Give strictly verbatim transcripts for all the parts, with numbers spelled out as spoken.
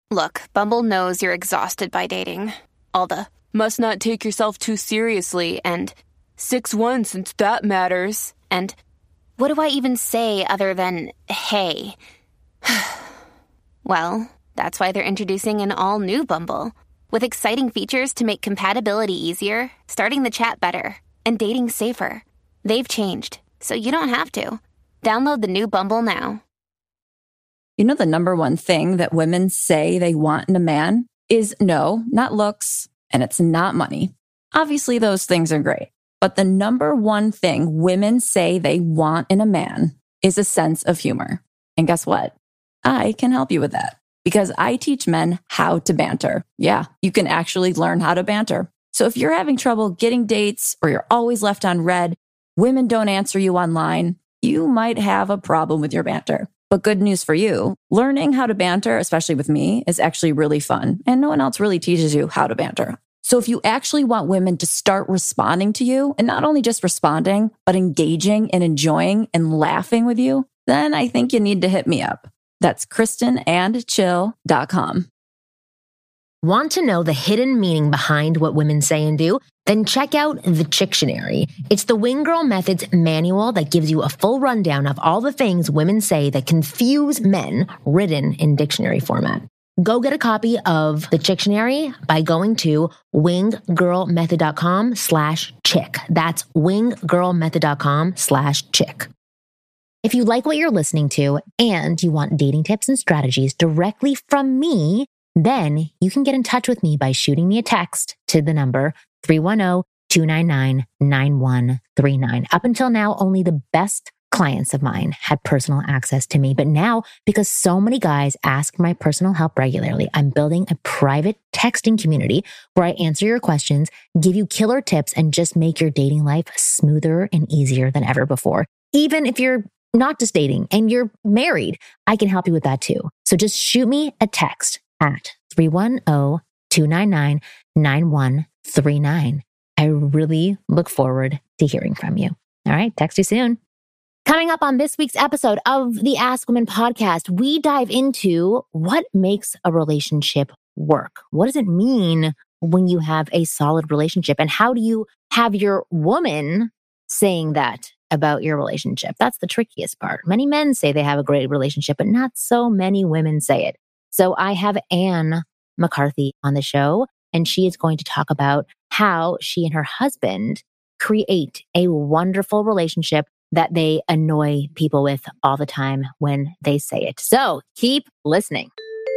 Look, Bumble knows you're exhausted by dating. All the must not take yourself too seriously and six one since that matters. And what do I even say other than hey? Well, that's why they're introducing an all-new Bumble with exciting features to make compatibility easier, starting the chat better, and dating safer. They've changed, so you don't have to. Download the new Bumble now. You know, the number one thing that women say they want in a man is no, not looks, and it's not money. Obviously, those things are great. But the number one thing women say they want in a man is a sense of humor. And guess what? I can help you with that because I teach men how to banter. Yeah, you can actually learn how to banter. So if you're having trouble getting dates or you're always left on red, women don't answer you online, you might have a problem with your banter. But good news for you, learning how to banter, especially with me, is actually really fun. And no one else really teaches you how to banter. So if you actually want women to start responding to you, and not only just responding, but engaging and enjoying and laughing with you, then I think you need to hit me up. That's kristen and chill dot com. Want to know the hidden meaning behind what women say and do? Then check out The Chictionary. It's the Wing Girl Method's manual that gives you a full rundown of all the things women say that confuse men, written in dictionary format. Go get a copy of The Chictionary by going to winggirlmethod.com slash chick. That's winggirlmethod.com slash chick. If you like what you're listening to and you want dating tips and strategies directly from me, then you can get in touch with me by shooting me a text to the number three one zero, two nine nine, nine one three nine. Up until now, only the best clients of mine had personal access to me. But now, because so many guys ask for my personal help regularly, I'm building a private texting community where I answer your questions, give you killer tips, and just make your dating life smoother and easier than ever before. Even if you're not just dating and you're married, I can help you with that too. So just shoot me a text at three one zero, two nine nine, nine one three nine. I really look forward to hearing from you. All right, text you soon. Coming up on this week's episode of the Ask Women podcast, we dive into what makes a relationship work. What does it mean when you have a solid relationship? And how do you have your woman saying that about your relationship? That's the trickiest part. Many men say they have a great relationship, but not so many women say it. So I have Anne McCarthy on the show, and she is going to talk about how she and her husband create a wonderful relationship that they annoy people with all the time when they say it. So keep listening.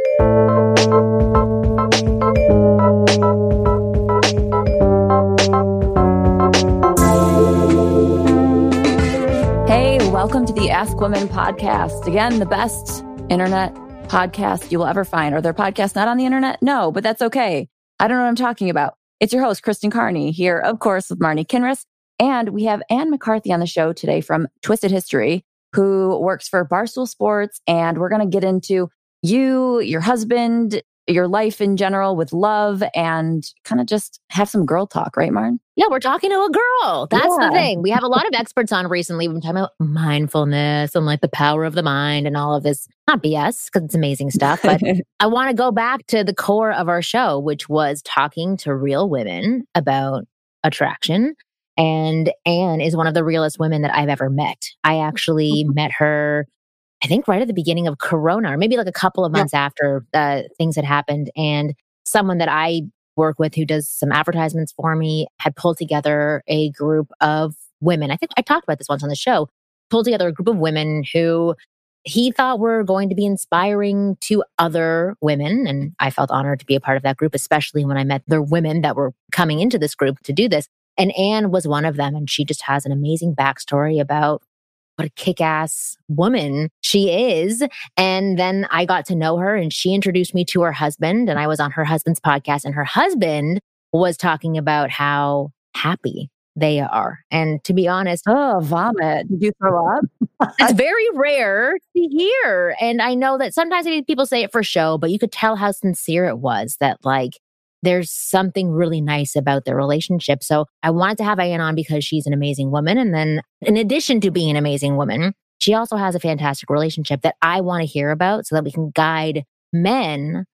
Hey, welcome to the Ask Women podcast. Again, the best internet podcast you will ever find. Are there podcasts not on the internet? No, but that's okay. I don't know what I'm talking about. It's your host, Kristen Carney, here, of course, with Marnie Kinrys. And we have Anne McCarthy on the show today from Twisted History, who works for Barstool Sports. And we're going to get into you, your husband, your life in general with love, and kind of just have some girl talk, right, Marn? Yeah, we're talking to a girl. That's Yeah. the thing. We have a lot of experts on recently. We've been talking about mindfulness and like the power of the mind and all of this. Not B S, because it's amazing stuff. But I want to go back to the core of our show, which was talking to real women about attraction. And Anne is one of the realest women that I've ever met. I actually met her, I think, right at the beginning of Corona, or maybe like a couple of months yeah. after uh, things had happened. And someone that I work with who does some advertisements for me had pulled together a group of women. I think I talked about this once on the show, pulled together a group of women who he thought were going to be inspiring to other women. And I felt honored to be a part of that group, especially when I met the women that were coming into this group to do this. And Anne was one of them. And she just has an amazing backstory about what a kick-ass woman she is. And then I got to know her and she introduced me to her husband, and I was on her husband's podcast, and her husband was talking about how happy they are. And to be honest, oh, vomit. Did you throw up? It's very rare to hear. And I know that sometimes people say it for show, but you could tell how sincere it was, that like, there's something really nice about their relationship. So I wanted to have Anne on because she's an amazing woman. And then in addition to being an amazing woman, she also has a fantastic relationship that I want to hear about so that we can guide men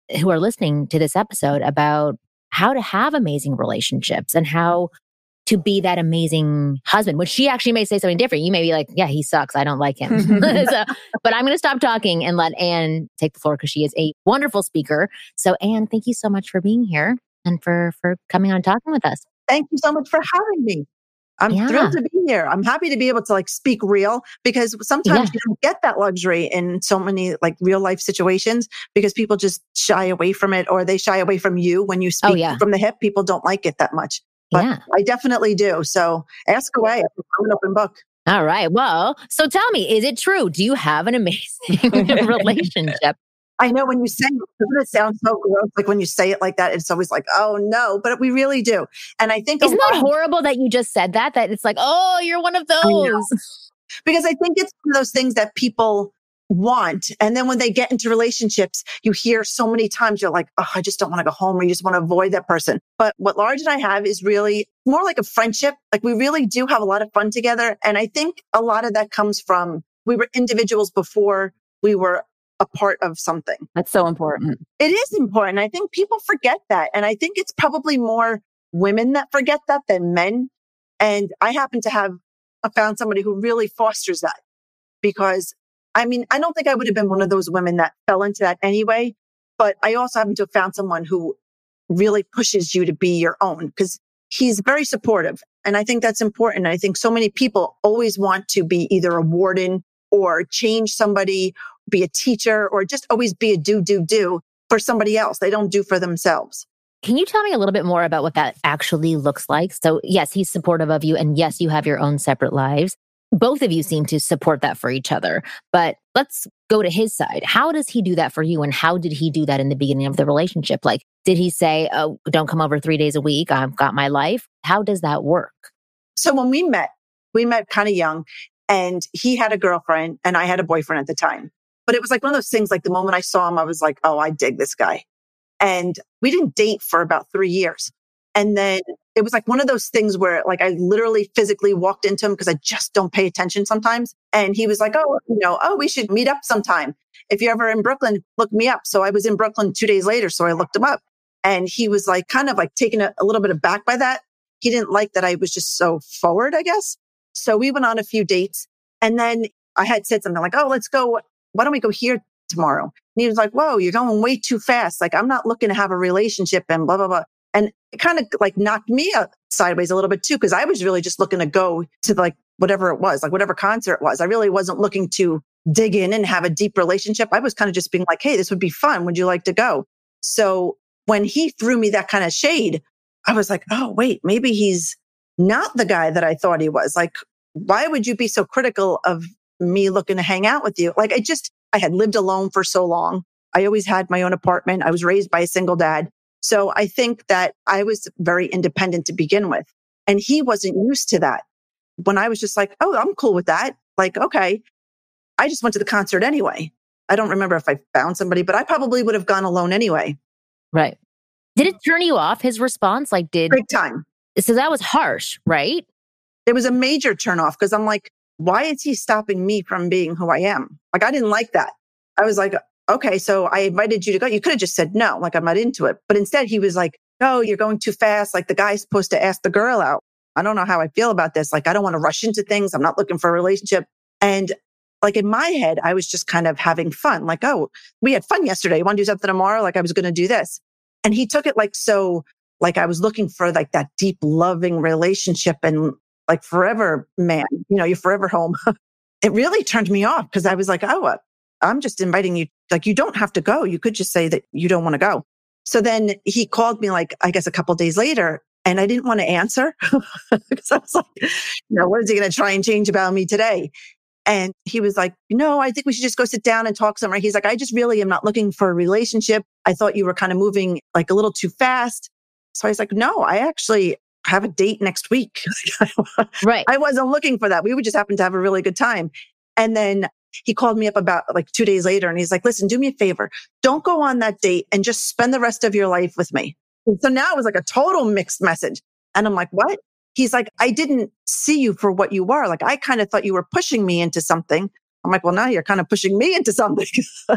who are listening to this episode about how to have amazing relationships and how to be that amazing husband, which she actually may say something different. You may be like, yeah, he sucks. I don't like him. so, but I'm going to stop talking and let Anne take the floor because she is a wonderful speaker. So Anne, thank you so much for being here and for, for coming on talking with us. Thank you so much for having me. I'm yeah. thrilled to be here. I'm happy to be able to like speak real because sometimes yeah. you don't get that luxury in so many like real life situations because people just shy away from it or they shy away from you when you speak oh, yeah. from the hip. People don't like it that much. But yeah. I definitely do. So ask away. I'm an open book. All right. Well, so tell me, is it true? Do you have an amazing relationship? I know when you say it, doesn't it sound so gross? Like when you say it like that, it's always like, oh no, but we really do. And I think- Isn't that horrible that you just said that? That it's like, oh, you're one of those. Because I think it's one of those things that people want. And then when they get into relationships, you hear so many times, you're like, oh, I just don't want to go home or you just want to avoid that person. But what Large and I have is really more like a friendship. Like we really do have a lot of fun together. And I think a lot of that comes from, we were individuals before we were a part of something. That's so important. It is important. I think people forget that. And I think it's probably more women that forget that than men. And I happen to have I found somebody who really fosters that because I mean, I don't think I would have been one of those women that fell into that anyway, but I also happen to have found someone who really pushes you to be your own because he's very supportive. And I think that's important. I think so many people always want to be either a warden or change somebody, be a teacher, or just always be a do, do, do for somebody else. They don't do for themselves. Can you tell me a little bit more about what that actually looks like? So yes, he's supportive of you. And yes, you have your own separate lives. Both of you seem to support that for each other. But let's go to his side. How does he do that for you? And how did he do that in the beginning of the relationship? Like, did he say, oh, don't come over three days a week? I've got my life. How does that work? So when we met, we met kind of young and he had a girlfriend and I had a boyfriend at the time. But it was like one of those things, like the moment I saw him, I was like, oh, I dig this guy. And we didn't date for about three years. And then it was like one of those things where like I literally physically walked into him because I just don't pay attention sometimes. And he was like, oh, you know, oh, we should meet up sometime. If you're ever in Brooklyn, look me up. So I was in Brooklyn two days later. So I looked him up and he was like kind of like taken a, a little bit aback by that. He didn't like that I was just so forward, I guess. So we went on a few dates and then I had said something like, oh, let's go. Why don't we go here tomorrow? And he was like, whoa, you're going way too fast. Like, I'm not looking to have a relationship and blah, blah, blah. And it kind of like knocked me up sideways a little bit too, because I was really just looking to go to like whatever it was, like whatever concert it was. I really wasn't looking to dig in and have a deep relationship. I was kind of just being like, hey, this would be fun. Would you like to go? So when he threw me that kind of shade, I was like, oh, wait, maybe he's not the guy that I thought he was. Like, why would you be so critical of me looking to hang out with you? Like, I just, I had lived alone for so long. I always had my own apartment. I was raised by a single dad. So I think that I was very independent to begin with. And he wasn't used to that. When I was just like, oh, I'm cool with that. Like, okay. I just went to the concert anyway. I don't remember if I found somebody, but I probably would have gone alone anyway. Right. Did it turn you off, his response? Like did... Big time. So that was harsh, right? It was a major turn off because I'm like, why is he stopping me from being who I am? Like, I didn't like that. I was like, okay, so I invited you to go. You could have just said no, like I'm not into it. But instead he was like, oh, you're going too fast. Like the guy's supposed to ask the girl out. I don't know how I feel about this. Like, I don't want to rush into things. I'm not looking for a relationship. And like in my head, I was just kind of having fun. Like, oh, we had fun yesterday. You want to do something tomorrow? Like I was going to do this. And he took it like, so like I was looking for like that deep loving relationship and like forever man, you know, you're forever home. It really turned me off because I was like, oh, I'm just inviting you. Like, you don't have to go. You could just say that you don't want to go. So then he called me like, I guess a couple of days later and I didn't want to answer because I was like, you know, what is he going to try and change about me today? And he was like, no, I think we should just go sit down and talk somewhere. He's like, I just really am not looking for a relationship. I thought you were kind of moving like a little too fast. So I was like, no, I actually have a date next week. Right. I wasn't looking for that. We would just happen to have a really good time. And then he called me up about like two days later and he's like, listen, do me a favor. Don't go on that date and just spend the rest of your life with me. And so now it was like a total mixed message. And I'm like, what? He's like, I didn't see you for what you are. Like, I kind of thought you were pushing me into something. I'm like, well, now you're kind of pushing me into something.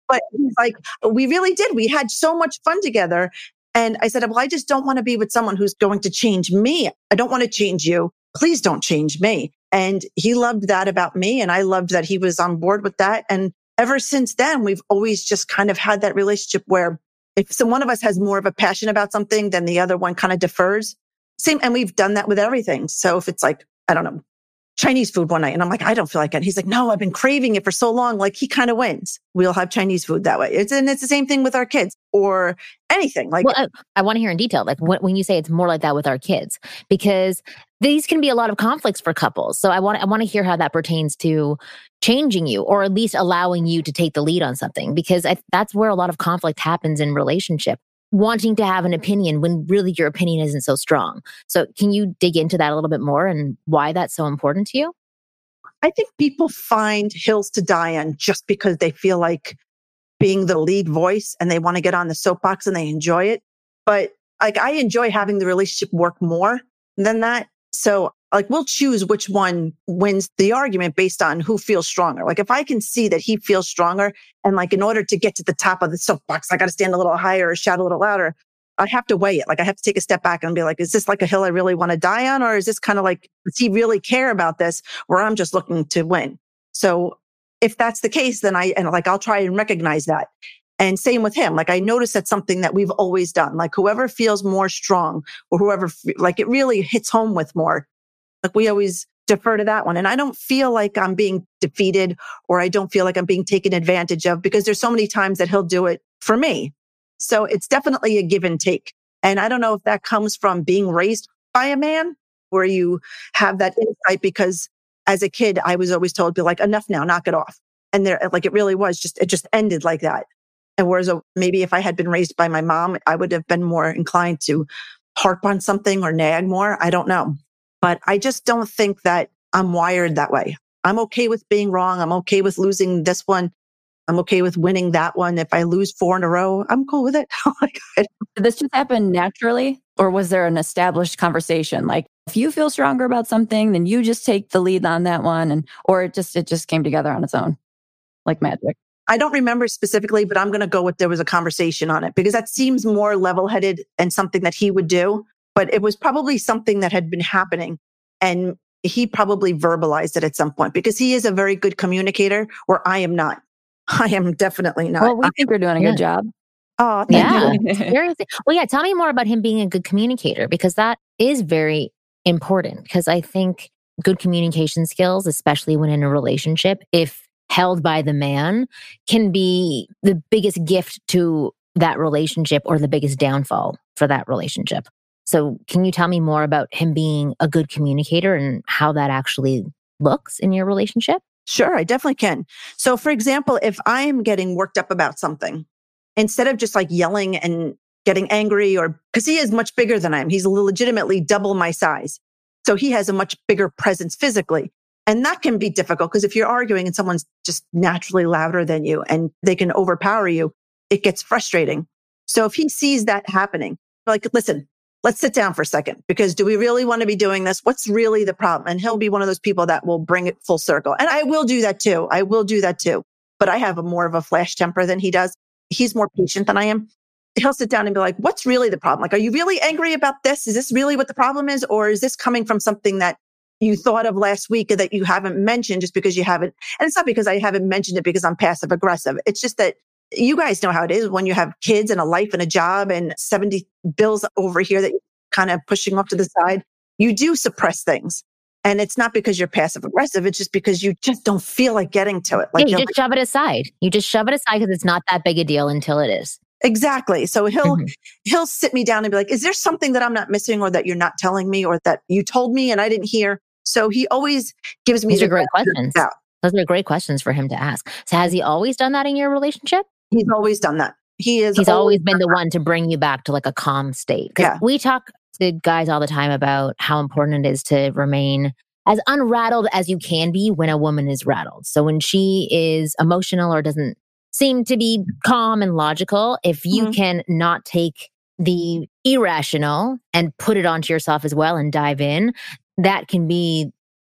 But he's like, we really did. We had so much fun together. And I said, well, I just don't want to be with someone who's going to change me. I don't want to change you. Please don't change me. And he loved that about me. And I loved that he was on board with that. And ever since then, we've always just kind of had that relationship where if some one of us has more of a passion about something, then the other one kind of defers. Same. And we've done that with everything. So if it's like, I don't know, Chinese food one night, and I'm like, I don't feel like it. He's like, no, I've been craving it for so long. Like he kind of wins. We'll have Chinese food that way. It's, and it's the same thing with our kids or anything. Like, well, I, I want to hear in detail, like what, when you say it's more like that with our kids, because these can be a lot of conflicts for couples. So I want, I want to hear how that pertains to changing you, or at least allowing you to take the lead on something, because I, that's where a lot of conflict happens in relationship. Wanting to have an opinion when really your opinion isn't so strong. So can you dig into that a little bit more and why that's so important to you? I think people find hills to die on just because they feel like being the lead voice and they want to get on the soapbox and they enjoy it. But like, I enjoy having the relationship work more than that. So like, we'll choose which one wins the argument based on who feels stronger. Like if I can see that he feels stronger and like, in order to get to the top of the soapbox, I got to stand a little higher or shout a little louder. I have to weigh it. Like I have to take a step back and be like, is this like a hill I really want to die on? Or is this kind of like, does he really care about this where I'm just looking to win? So if that's the case, then I, and like, I'll try and recognize that. And same with him. Like I noticed that's something that we've always done. Like whoever feels more strong or whoever, like it really hits home with more. Like we always defer to that one. And I don't feel like I'm being defeated or I don't feel like I'm being taken advantage of because there's so many times that he'll do it for me. So it's definitely a give and take. And I don't know if that comes from being raised by a man where you have that insight, because as a kid, I was always told, be like, enough now, knock it off. And there, like, it really was just, it just ended like that. And whereas uh, maybe if I had been raised by my mom, I would have been more inclined to harp on something or nag more. I don't know. But I just don't think that I'm wired that way. I'm okay with being wrong. I'm okay with losing this one. I'm okay with winning that one. If I lose four in a row, I'm cool with it. Did this just happen naturally? Or was there an established conversation? Like if you feel stronger about something, then you just take the lead on that one. And, or it just, it just came together on its own, like magic. I don't remember specifically, but I'm going to go with there was a conversation on it because that seems more level-headed and something that he would do. But it was probably something that had been happening and he probably verbalized it at some point because he is a very good communicator where I am not. I am definitely not. Well, we think we're doing a yeah. good job. Oh, thank yeah. you. Seriously. Well, yeah. Tell me more about him being a good communicator, because that is very important. Because I think good communication skills, especially when in a relationship, if held by the man, can be the biggest gift to that relationship or the biggest downfall for that relationship. So can you tell me more about him being a good communicator and how that actually looks in your relationship? Sure, I definitely can. So for example, if I am getting worked up about something, instead of just like yelling and getting angry, or because he is much bigger than I am, he's legitimately double my size. So he has a much bigger presence physically. And that can be difficult because if you're arguing and someone's just naturally louder than you and they can overpower you, it gets frustrating. So if he sees that happening, like, listen, let's sit down for a second, because do we really want to be doing this? What's really the problem? And he'll be one of those people that will bring it full circle. And I will do that too. I will do that too. But I have a more of a flash temper than he does. He's more patient than I am. He'll sit down and be like, what's really the problem? Like, are you really angry about this? Is this really what the problem is? Or is this coming from something that you thought of last week that you haven't mentioned just because you haven't? And it's not because I haven't mentioned it because I'm passive aggressive. It's just that you guys know how it is when you have kids and a life and a job and seventy bills over here that you're kind of pushing off to the side. You do suppress things. And it's not because you're passive aggressive. It's just because you just don't feel like getting to it. Like, yeah, you just shove it aside. You just shove it aside because it's not that big a deal until it is. Exactly. So he'll, Mm-hmm. he'll sit me down and be like, is there something that I'm not missing or that you're not telling me or that you told me and I didn't hear? So he always gives me These the are great benefit questions. of the doubt. Those are great questions for him to ask. So has he always done that in your relationship? He's always done that. He is. He's always been the one to bring you back to like a calm state. 'Cause Yeah. we talk to guys all the time about how important it is to remain as unrattled as you can be when a woman is rattled. So when she is emotional or doesn't seem to be calm and logical, if you Mhm. can not take the irrational and put it onto yourself as well and dive in, that can be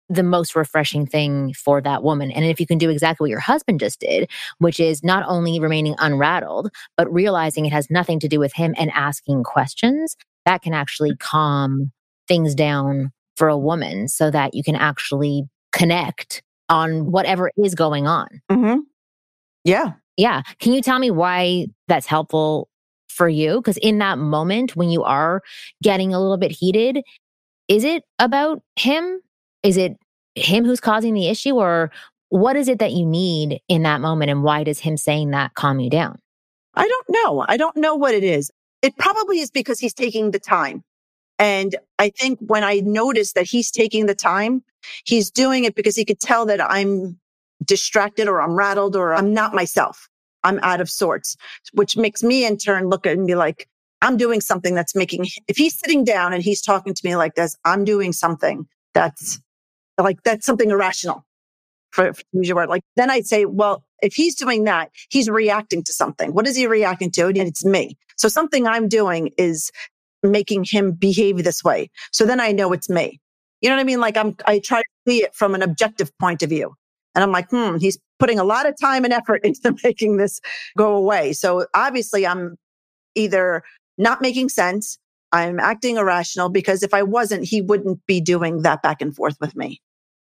the most refreshing thing for that woman. And if you can do exactly what your husband just did, which is not only remaining unrattled, but realizing it has nothing to do with him and asking questions, that can actually calm things down for a woman so that you can actually connect on whatever is going on. Mm-hmm. Yeah. Yeah. Can you tell me why that's helpful for you? Because in that moment when you are getting a little bit heated, is it about him? Is it him who's causing the issue? Or what is it that you need in that moment? And why does him saying that calm you down? I don't know. I don't know what it is. It probably is because he's taking the time. And I think when I notice that he's taking the time, he's doing it because he could tell that I'm distracted or I'm rattled or I'm not myself. I'm out of sorts, which makes me in turn look at it and be like, I'm doing something that's making, if he's sitting down and he's talking to me like this, I'm doing something that's like, that's something irrational, for, for use your word. Like, then I'd say, well, if he's doing that, he's reacting to something. What is he reacting to? And it's me. So something I'm doing is making him behave this way. So then I know it's me. You know what I mean? Like I'm, I try to see it from an objective point of view. And I'm like, hmm, he's putting a lot of time and effort into making this go away. So obviously I'm either not making sense, I'm acting irrational, because if I wasn't, he wouldn't be doing that back and forth with me.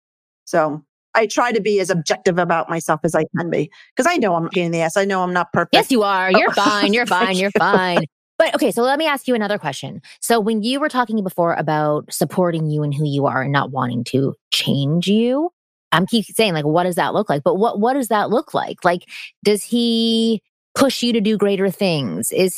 So I try to be as objective about myself as I can be, because I know I'm a pain in the ass. I know I'm not perfect. Yes, you are. You're fine. You're fine. You're fine. But okay, so let me ask you another question. So when you were talking before about supporting you and who you are and not wanting to change you, I'm keep saying like, what does that look like? But what, what does that look like? Like, does he push you to do greater things? Is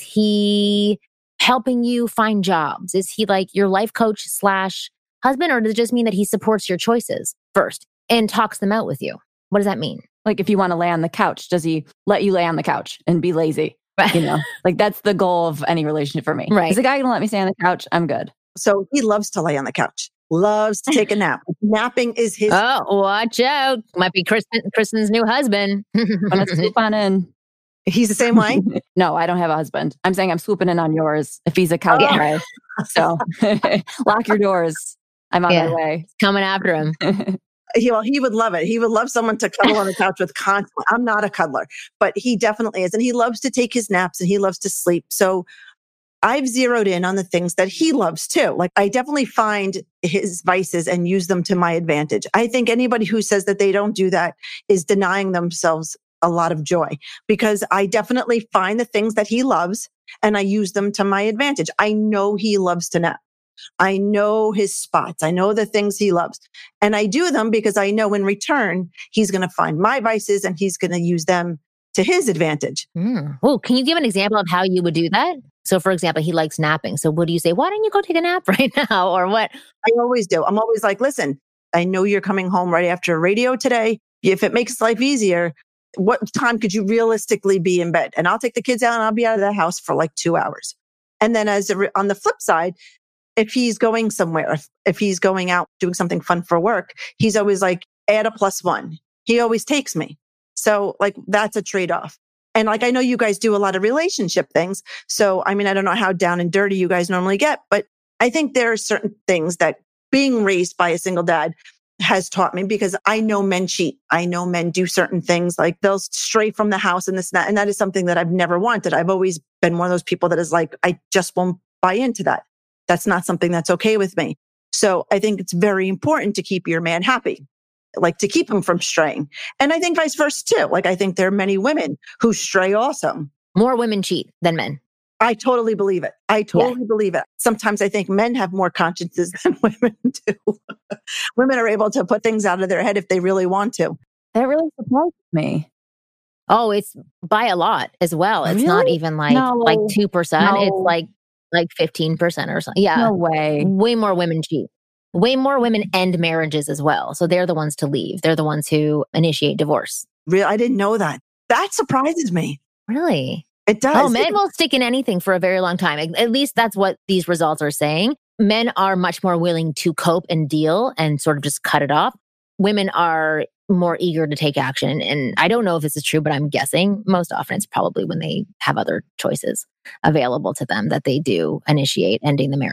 he helping you find jobs? Is he like your life coach slash husband? Or does it just mean that he supports your choices first and talks them out with you? What does that mean? Like if you want to lay on the couch, does he let you lay on the couch and be lazy? You know, like that's the goal of any relationship for me. Right. Is the guy going to let me stay on the couch? I'm good. So he loves to lay on the couch, loves to take a nap. Napping is his. Oh, watch out. Might be Kristen, Kristen's new husband. When it's swoop on in. He's the same way? No, I don't have a husband. I'm saying I'm swooping in on yours if he's a couch guy. So lock your doors. I'm on Yeah. my way. Coming after him. He, well, he would love it. He would love someone to cuddle on the couch with constant. I'm not a cuddler, but he definitely is. And he loves to take his naps and he loves to sleep. So I've zeroed in on the things that he loves too. Like I definitely find his vices and use them to my advantage. I think anybody who says that they don't do that is denying themselves a lot of joy, because I definitely find the things that he loves and I use them to my advantage. I know he loves to nap. I know his spots. I know the things he loves. And I do them because I know in return, he's going to find my vices and he's going to use them to his advantage. Mm. Oh, can you give an example of how you would do that? So for example, he likes napping. So what do you say? Why don't you go take a nap right now? Or what? I always do. I'm always like, listen, I know you're coming home right after radio today. If it makes life easier, what time could you realistically be in bed? And I'll take the kids out and I'll be out of the house for like two hours. And then as a re- on the flip side, if he's going somewhere, if, if he's going out doing something fun for work, he's always like, add a plus one. He always takes me. So like, that's a trade-off. And like, I know you guys do a lot of relationship things. So, I mean, I don't know how down and dirty you guys normally get, but I think there are certain things that being raised by a single dad has taught me, because I know men cheat. I know men do certain things, like they'll stray from the house and this and that. And that is something that I've never wanted. I've always been one of those people that is like, I just won't buy into that. That's not something that's okay with me. So I think it's very important to keep your man happy, like to keep him from straying. And I think vice versa too. Like I think there are many women who stray also. More women cheat than men. I totally believe it. I totally yeah. believe it. Sometimes I think men have more consciences than women do. Women are able to put things out of their head if they really want to. That really surprised me. Oh, it's by a lot as well. It's really? not even like no. like two percent. No. It's like like fifteen percent or something. Yeah. No way. Way more women cheat. Way more women end marriages as well. So they're the ones to leave. They're the ones who initiate divorce. Really? I didn't know that. That surprises me. Really? It does. Oh, men will stick in anything for a very long time. At least that's what these results are saying. Men are much more willing to cope and deal and sort of just cut it off. Women are more eager to take action. And I don't know if this is true, but I'm guessing most often it's probably when they have other choices available to them that they do initiate ending the marriage.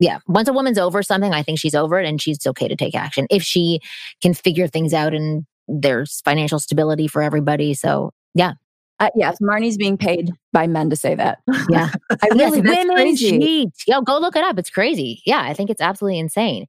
Yeah. Once a woman's over something, I think she's over it and she's okay to take action if she can figure things out and there's financial stability for everybody. So yeah. Uh, yes, Marnie's being paid by men to say that. Yeah. I really, yes, that's women crazy. cheat. Yo, go look it up. It's crazy. Yeah, I think it's absolutely insane.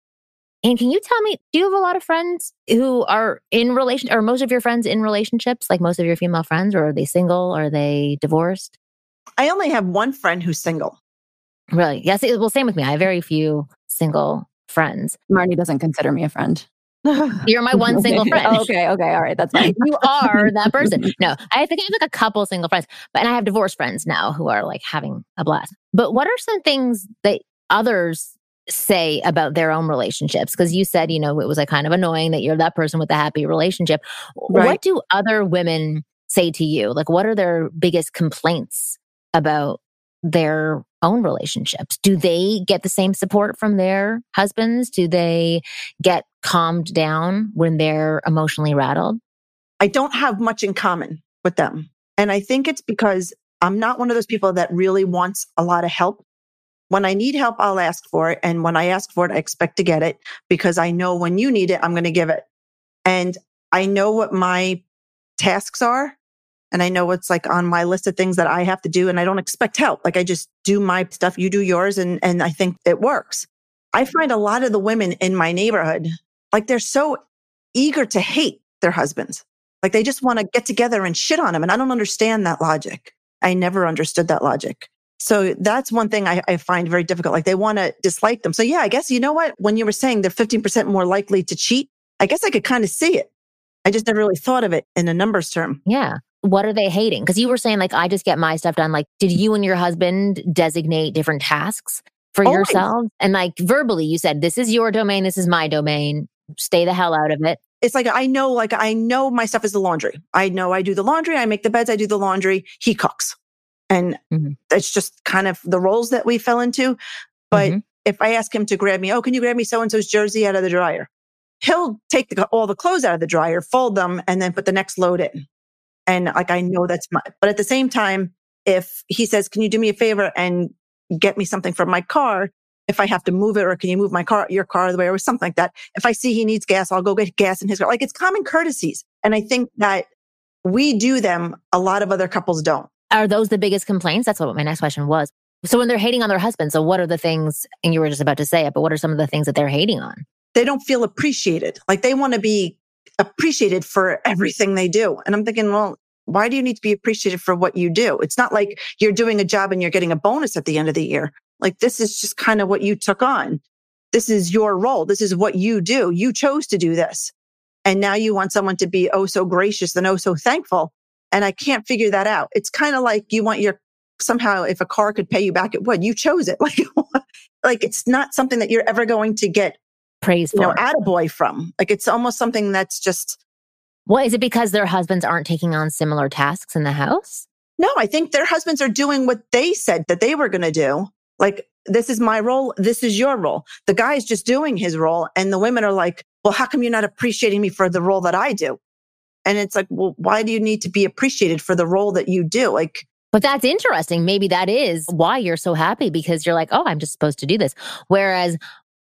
And can you tell me, do you have a lot of friends who are in relation, or most of your friends in relationships, like most of your female friends, or are they single? Are they divorced? I only have one friend who's single. Really? Yes. It, well, same with me. I have very few single friends. Marnie doesn't consider me a friend. You're my one single friend. Oh, okay, okay, all right, that's fine. You are that person. No, I think I have like a couple single friends, but and I have divorced friends now who are like having a blast. But what are some things that others say about their own relationships? Because you said, you know, it was like kind of annoying that you're that person with a happy relationship. Right. What do other women say to you? Like, what are their biggest complaints about their own relationships? Do they get the same support from their husbands? Do they get calmed down when they're emotionally rattled? I don't have much in common with them. And I think it's because I'm not one of those people that really wants a lot of help. When I need help, I'll ask for it. And when I ask for it, I expect to get it because I know when you need it, I'm going to give it. And I know what my tasks are. And I know what's like on my list of things that I have to do. And I don't expect help. Like I just do my stuff, you do yours. And, and I think it works. I find a lot of the women in my neighborhood, like they're so eager to hate their husbands. Like they just want to get together and shit on them. And I don't understand that logic. I never understood that logic. So that's one thing I, I find very difficult. Like they want to dislike them. So yeah, I guess, you know what? When you were saying they're fifteen percent more likely to cheat, I guess I could kind of see it. I just never really thought of it in a numbers term. Yeah. What are they hating? Because you were saying like, I just get my stuff done. Like, did you and your husband designate different tasks for Always. yourselves? And like verbally, you said, this is your domain. This is my domain. Stay the hell out of it. It's like, I know, like, I know my stuff is the laundry. I know I do the laundry. I make the beds. I do the laundry. He cooks. And mm-hmm. it's just kind of the roles that we fell into. But mm-hmm. if I ask him to grab me, oh, can you grab me so-and-so's jersey out of the dryer? He'll take the, all the clothes out of the dryer, fold them, and then put the next load in. And like, I know that's my, but at the same time, if he says, can you do me a favor and get me something from my car? If I have to move it, or can you move my car, your car out of the way, or something like that. If I see he needs gas, I'll go get gas in his car. Like it's common courtesies. And I think that we do them. A lot of other couples don't. Are those the biggest complaints? That's what my next question was. So when they're hating on their husband, so what are the things, and you were just about to say it, but what are some of the things that they're hating on? They don't feel appreciated. Like they want to be appreciated for everything they do. And I'm thinking, well, why do you need to be appreciated for what you do? It's not like you're doing a job and you're getting a bonus at the end of the year. Like this is just kind of what you took on. This is your role. This is what you do. You chose to do this. And now you want someone to be oh so gracious and oh so thankful. And I can't figure that out. It's kind of like you want your, somehow if a car could pay you back, it would. You chose it. Like, like it's not something that you're ever going to get praise for. You know, attaboy from. Like it's almost something that's just. Well, is it because their husbands aren't taking on similar tasks in the house? No, I think their husbands are doing what they said that they were going to do. Like, this is my role. This is your role. The guy's just doing his role. And the women are like, well, how come you're not appreciating me for the role that I do? And it's like, well, why do you need to be appreciated for the role that you do? Like, but that's interesting. Maybe that is why you're so happy, because you're like, oh, I'm just supposed to do this. Whereas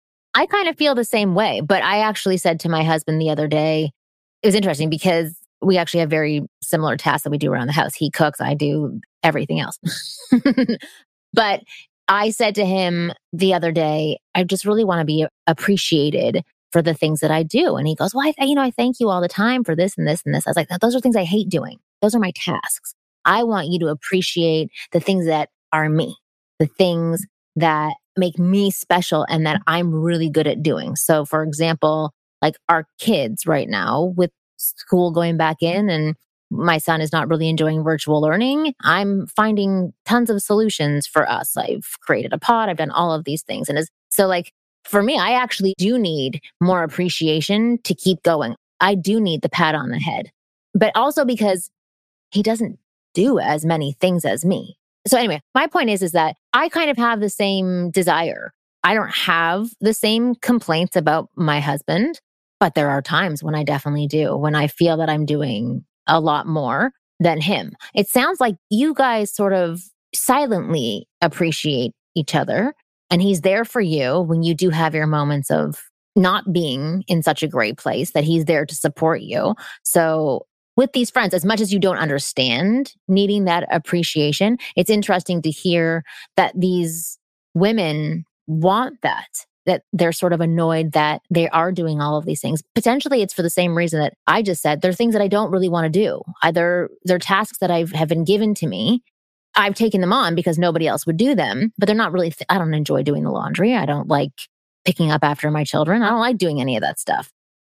I kind of feel the same way. But I actually said to my husband the other day, it was interesting because we actually have very similar tasks that we do around the house. He cooks, I do everything else. But I said to him the other day, I just really want to be appreciated for the things that I do. And he goes, well, I, you know, I thank you all the time for this and this and this. I was like, those are things I hate doing. Those are my tasks. I want you to appreciate the things that are me, the things that make me special and that I'm really good at doing. So for example, like our kids right now with school going back in and my son is not really enjoying virtual learning, I'm finding tons of solutions for us. I've created a pod. I've done all of these things. And as, so like for me, I actually do need more appreciation to keep going. I do need the pat on the head, but also because he doesn't do as many things as me. So anyway, my point is, is that I kind of have the same desire. I don't have the same complaints about my husband, but there are times when I definitely do, when I feel that I'm doing a lot more than him. It sounds like you guys sort of silently appreciate each other. And he's there for you when you do have your moments of not being in such a great place, that he's there to support you. So with these friends, as much as you don't understand needing that appreciation, it's interesting to hear that these women want that, that they're sort of annoyed that they are doing all of these things. Potentially it's for the same reason that I just said. They're things that I don't really want to do. Either they're tasks that I've have been given to me. I've taken them on because nobody else would do them, but they're not really, th- I don't enjoy doing the laundry. I don't like picking up after my children. I don't like doing any of that stuff.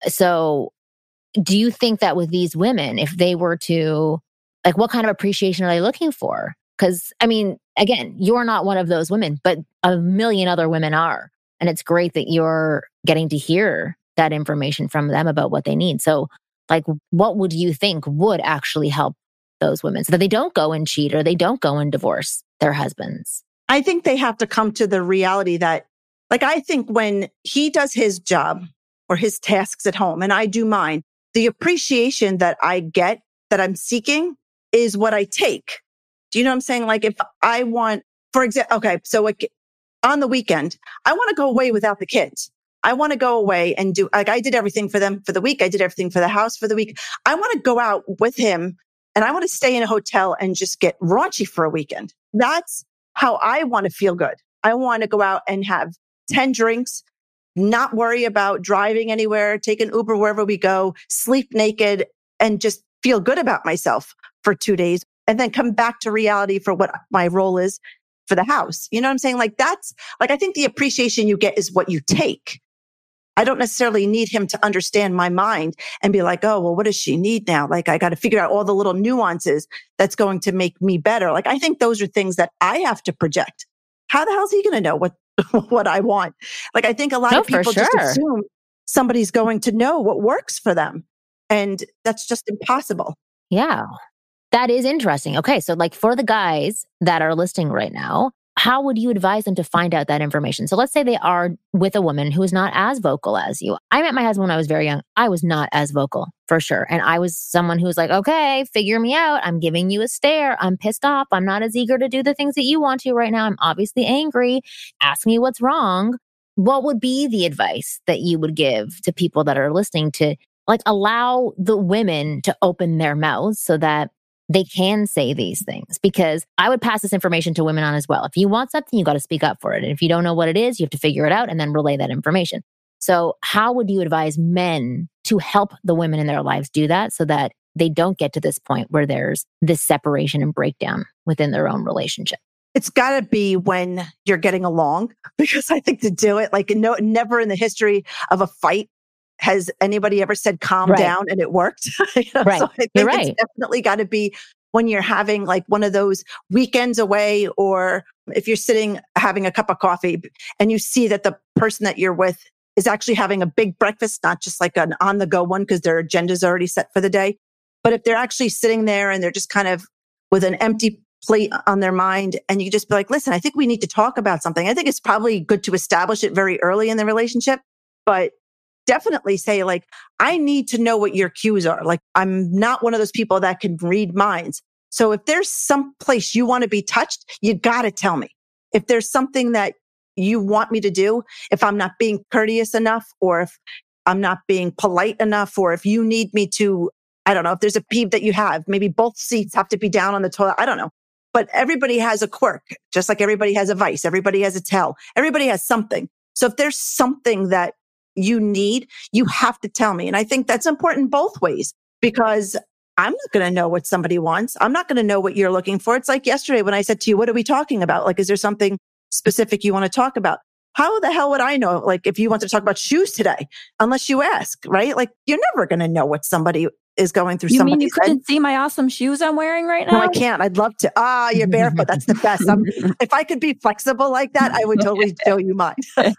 So do you think that with these women, if they were to, like, what kind of appreciation are they looking for? Because, I mean, again, you're not one of those women, but a million other women are. And it's great that you're getting to hear that information from them about what they need. So, like, what would you think would actually help those women so that they don't go and cheat or they don't go and divorce their husbands? I think they have to come to the reality that, like, I think when he does his job or his tasks at home and I do mine, the appreciation that I get, that I'm seeking, is what I take. Do you know what I'm saying? Like, if I want, for example, okay, so like on the weekend, I want to go away without the kids. I want to go away and do, like, I did everything for them for the week. I did everything for the house for the week. I want to go out with him and I want to stay in a hotel and just get raunchy for a weekend. That's how I want to feel good. I want to go out and have ten drinks, not worry about driving anywhere, take an Uber wherever we go, sleep naked, and just feel good about myself for two days and then come back to reality for what my role is for the house. You know what I'm saying? Like, that's, like, I think the appreciation you get is what you take. I don't necessarily need him to understand my mind and be like, oh, well, what does she need now? Like, I got to figure out all the little nuances that's going to make me better. Like, I think those are things that I have to project. How the hell is he going to know what what I want? Like, I think a lot No, of people for sure. just assume somebody's going to know what works for them. And that's just impossible. Yeah, that is interesting. Okay, so like for the guys that are listening right now, how would you advise them to find out that information? So let's say they are with a woman who is not as vocal as you. I met my husband when I was very young. I was not as vocal, for sure. And I was someone who was like, okay, figure me out. I'm giving you a stare. I'm pissed off. I'm not as eager to do the things that you want to right now. I'm obviously angry. Ask me what's wrong. What would be the advice that you would give to people that are listening to, like, allow the women to open their mouths so that they can say these things? Because I would pass this information to women on as well. If you want something, you got to speak up for it. And if you don't know what it is, you have to figure it out and then relay that information. So how would you advise men to help the women in their lives do that so that they don't get to this point where there's this separation and breakdown within their own relationship? It's got to be when you're getting along, because I think to do it, like, no, never in the history of a fight has anybody ever said, calm Right. down, and it worked. You know? Right. So I think You're it's right. definitely got to be when you're having like one of those weekends away, or if you're sitting having a cup of coffee and you see that the person that you're with is actually having a big breakfast, not just like an on the go one because their agenda's already set for the day. But if they're actually sitting there and they're just kind of with an empty plate on their mind, and you just be like, listen, I think we need to talk about something. I think it's probably good to establish it very early in the relationship, but definitely say, like, I need to know what your cues are. Like, I'm not one of those people that can read minds. So if there's some place you want to be touched, you got to tell me. If there's something that you want me to do, if I'm not being courteous enough, or if I'm not being polite enough, or if you need me to, I don't know, if there's a peeve that you have, maybe both seats have to be down on the toilet. I don't know. But everybody has a quirk, just like everybody has a vice. Everybody has a tell. Everybody has something. So if there's something that you need, you have to tell me. And I think that's important both ways, because I'm not going to know what somebody wants. I'm not going to know what you're looking for. It's like yesterday when I said to you, what are we talking about? Like, is there something specific you want to talk about? How the hell would I know? Like, if you wanted to talk about shoes today, unless you ask, right? Like, you're never going to know what somebody is going through. You mean you couldn't head. see my awesome shoes I'm wearing right now? No, I can't. I'd love to. Ah, you're barefoot. That's the best. I'm, if I could be flexible like that, I would totally show you mine.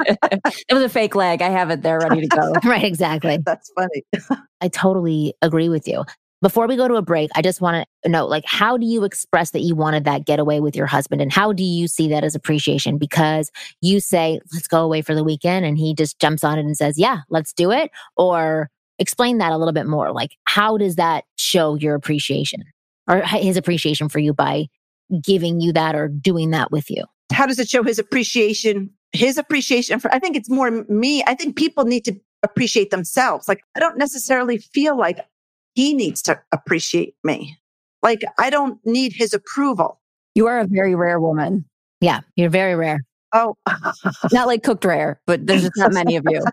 It was a fake leg. I have it there ready to go. Right, exactly. That's funny. I totally agree with you. Before we go to a break, I just want to know, like, how do you express that you wanted that getaway with your husband? And how do you see that as appreciation? Because you say, let's go away for the weekend, and he just jumps on it and says, yeah, let's do it. Or explain that a little bit more. Like, how does that show your appreciation, or his appreciation for you by giving you that or doing that with you? How does it show his appreciation his appreciation for, I think it's more me. I think people need to appreciate themselves. Like, I don't necessarily feel like he needs to appreciate me. Like, I don't need his approval. You are a very rare woman. Yeah, you're very rare. Oh, not like cooked rare, but there's just not many of you.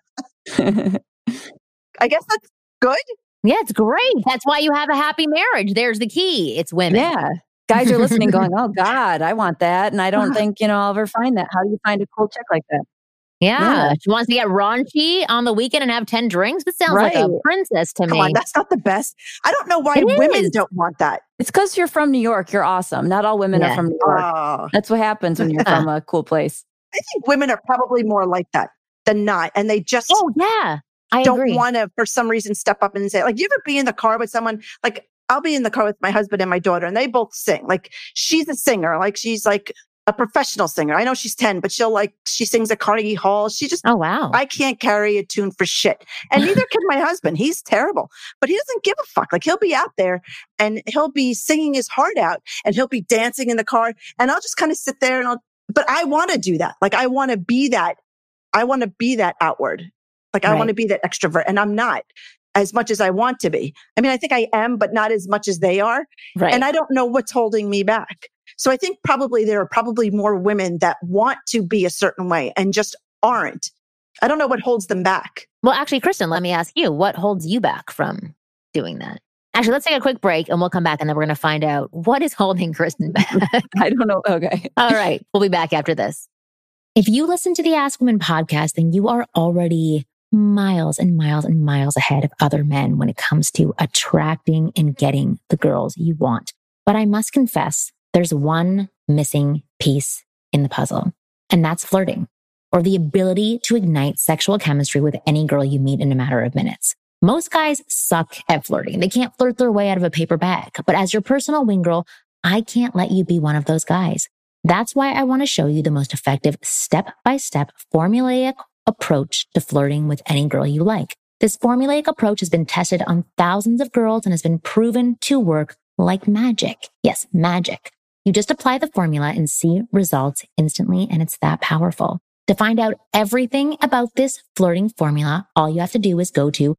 I guess that's good. Yeah, it's great. That's why you have a happy marriage. There's the key. It's women. Yeah. Guys are listening going, oh God, I want that. And I don't think, you know, I'll ever find that. How do you find a cool chick like that? Yeah. Yeah. She wants to get raunchy on the weekend and have ten drinks. That sounds Right. like a princess to Come me. on, that's not the best. I don't know why It women is. don't want that. It's because you're from New York. You're awesome. Not all women Yeah. are from New York. Oh, That's what happens when you're Yeah. from a cool place. I think women are probably more like that than not. And they just Oh, yeah. I don't agree. want to, for some reason, step up and say, like, you ever be in the car with someone? Like, I'll be in the car with my husband and my daughter, and they both sing. Like, she's a singer. Like, she's like a professional singer. I know she's ten, but she'll like, she sings at Carnegie Hall. She just, Oh, wow. I can't carry a tune for shit. And neither can my husband. He's terrible, but he doesn't give a fuck. Like, he'll be out there and he'll be singing his heart out and he'll be dancing in the car. And I'll just kind of sit there and I'll, but I want to do that. Like, I want to be that. I want to be that outward. Like, I Right. want to be that extrovert, and I'm not as much as I want to be. I mean, I think I am, but not as much as they are. Right. And I don't know what's holding me back. So I think probably there are probably more women that want to be a certain way and just aren't. I don't know what holds them back. Well, actually, Kristen, let me ask you, what holds you back from doing that? Actually, let's take a quick break and we'll come back and then we're going to find out what is holding Kristen back. I don't know. Okay. All right. We'll be back after this. If you listen to the Ask Women podcast, then you are already miles and miles and miles ahead of other men when it comes to attracting and getting the girls you want. But I must confess, there's one missing piece in the puzzle, and that's flirting, or the ability to ignite sexual chemistry with any girl you meet in a matter of minutes. Most guys suck at flirting. They can't flirt their way out of a paper bag. But as your personal wing girl, I can't let you be one of those guys. That's why I want to show you the most effective step-by-step formulaic approach to flirting with any girl you like. This formulaic approach has been tested on thousands of girls and has been proven to work like magic. Yes, magic. You just apply the formula and see results instantly, and it's that powerful. To find out everything about this flirting formula, all you have to do is go to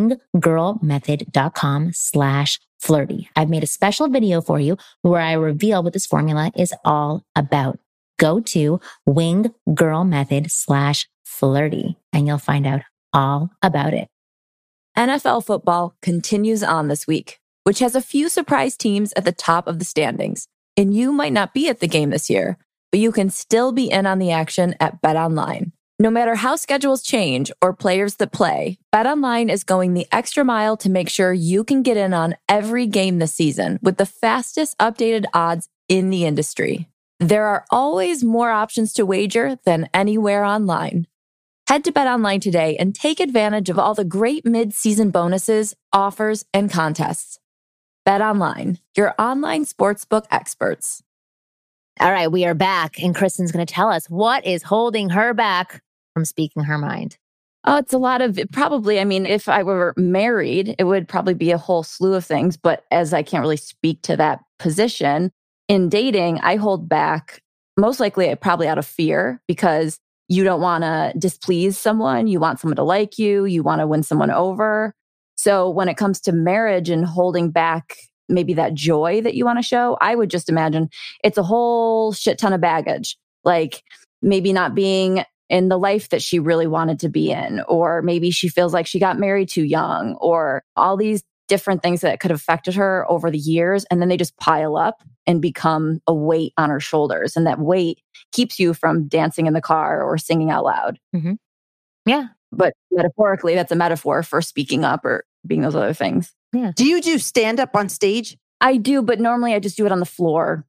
winggirlmethod.com slash flirty. I've made a special video for you where I reveal what this formula is all about. Go to winggirlmethod slash flirty and you'll find out all about it. N F L football continues on this week, which has a few surprise teams at the top of the standings. And you might not be at the game this year, but you can still be in on the action at BetOnline. No matter how schedules change or players that play, BetOnline is going the extra mile to make sure you can get in on every game this season with the fastest updated odds in the industry. There are always more options to wager than anywhere online. Head to BetOnline today and take advantage of all the great mid-season bonuses, offers, and contests. BetOnline, your online sportsbook experts. All right, we are back, and Kristen's going to tell us what is holding her back from speaking her mind. Oh, it's a lot of, probably, I mean, if I were married, it would probably be a whole slew of things. But as I can't really speak to that position, in dating, I hold back most likely probably out of fear because you don't want to displease someone. You want someone to like you. You want to win someone over. So when it comes to marriage and holding back maybe that joy that you want to show, I would just imagine it's a whole shit ton of baggage. Like maybe not being in the life that she really wanted to be in, or maybe she feels like she got married too young, or all these different things that could have affected her over the years. And then they just pile up and become a weight on her shoulders. And that weight keeps you from dancing in the car or singing out loud. Mm-hmm. Yeah. But metaphorically, that's a metaphor for speaking up or being those other things. Yeah. Do you do stand up on stage? I do, but normally I just do it on the floor.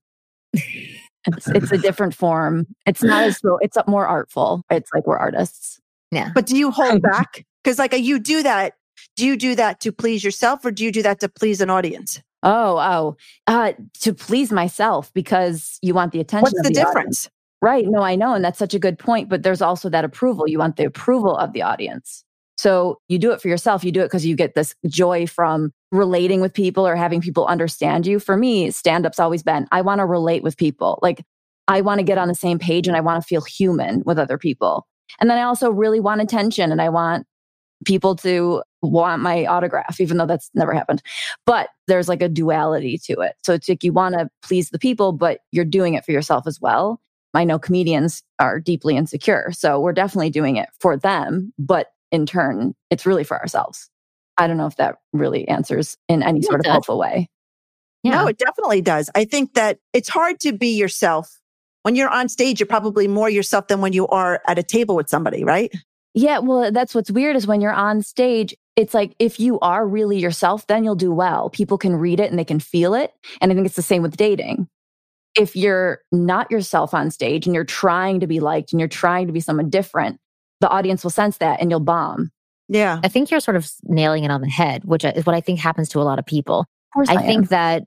It's, it's a different form. It's not as, it's more artful. It's like we're artists. Yeah. But do you hold back? Because like you do that, do you do that to please yourself or do you do that to please an audience? Oh, oh, uh, to please myself because you want the attention. What's of the, the difference? Audience. Right. No, I know. And that's such a good point. But there's also that approval. You want the approval of the audience. So you do it for yourself. You do it because you get this joy from relating with people or having people understand you. For me, stand-up's always been, I want to relate with people. Like I want to get on the same page and I want to feel human with other people. And then I also really want attention and I want people to want my autograph, even though that's never happened. But there's like a duality to it. So it's like you want to please the people, but you're doing it for yourself as well. I know comedians are deeply insecure. So we're definitely doing it for them. But in turn, it's really for ourselves. I don't know if that really answers in any sort of helpful way. Yeah. No, it definitely does. I think that it's hard to be yourself. When you're on stage, you're probably more yourself than when you are at a table with somebody, right? Yeah, well, that's what's weird is when you're on stage, it's like if you are really yourself, then you'll do well. People can read it and they can feel it. And I think it's the same with dating. If you're not yourself on stage and you're trying to be liked and you're trying to be someone different, the audience will sense that and you'll bomb. Yeah. I think you're sort of nailing it on the head, which is what I think happens to a lot of people. Of course I, I think am. that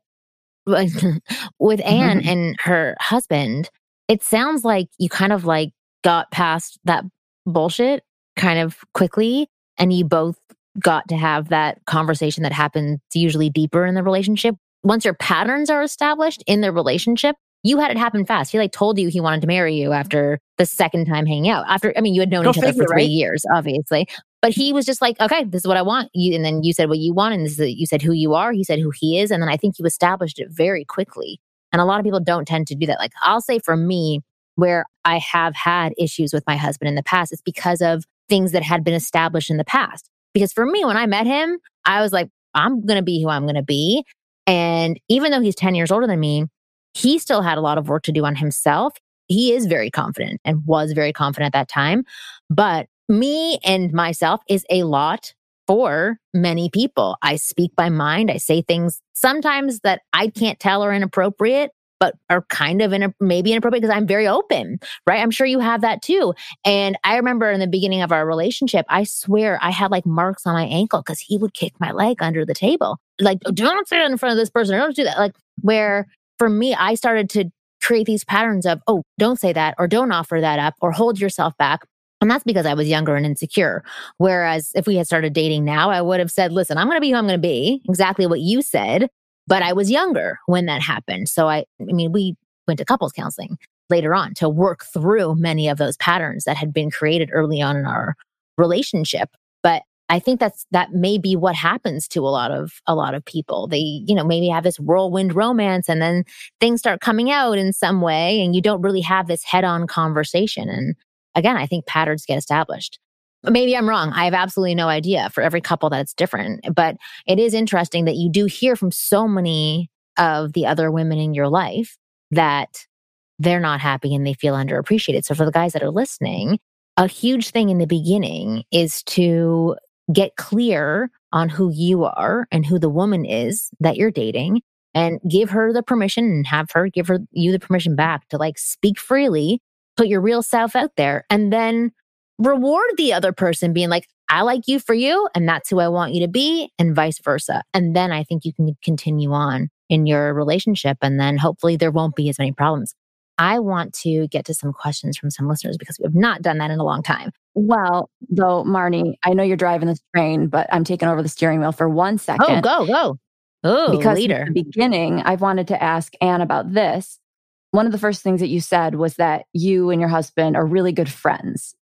with Anne and her husband, it sounds like you kind of like got past that bullshit kind of quickly and you both got to have that conversation that happens usually deeper in the relationship. Once your patterns are established in the relationship, you had it happen fast. He like told you he wanted to marry you after the second time hanging out. After, I mean, you had known Go each other figure, for three right? years, obviously. But he was just like, okay, this is what I want. You, and then you said what you want. And this is, you said who you are. He said who he is. And then I think you established it very quickly. And a lot of people don't tend to do that. Like I'll say for me, where I have had issues with my husband in the past, it's because of things that had been established in the past. Because for me, when I met him, I was like, I'm going to be who I'm going to be. And even though he's ten years older than me, he still had a lot of work to do on himself. He is very confident and was very confident at that time. But me and myself is a lot for many people. I speak by mind. I say things sometimes that I can't tell are inappropriate, but are kind of in maybe inappropriate because I'm very open, right? I'm sure you have that too. And I remember in the beginning of our relationship, I swear I had like marks on my ankle because he would kick my leg under the table. Like, don't say that in front of this person. Don't do that. Like where for me, I started to create these patterns of, oh, don't say that or don't offer that up or hold yourself back. And that's because I was younger and insecure. Whereas if we had started dating now, I would have said, listen, I'm going to be who I'm going to be. Exactly what you said. But I was younger when that happened. So I, I mean, we went to couples counseling later on to work through many of those patterns that had been created early on in our relationship. But I think that's, that may be what happens to a lot of, a lot of people. They, you know, maybe have this whirlwind romance and then things start coming out in some way and you don't really have this head-on conversation. And again, I think patterns get established. Maybe I'm wrong. I have absolutely no idea. For every couple that it's different. But it is interesting that you do hear from so many of the other women in your life that they're not happy and they feel underappreciated. So for the guys that are listening, a huge thing in the beginning is to get clear on who you are and who the woman is that you're dating and give her the permission and have her give her you the permission back to like speak freely, put your real self out there, and then reward the other person being like, I like you for you, and that's who I want you to be, and vice versa. And then I think you can continue on in your relationship, and then hopefully there won't be as many problems. I want to get to some questions from some listeners because we have not done that in a long time. Well, though, Marnie, I know you're driving this train, but I'm taking over the steering wheel for one second. Oh, go, go. Oh, because leader. at the beginning, I've wanted to ask Anne about this. One of the first things that you said was that you and your husband are really good friends.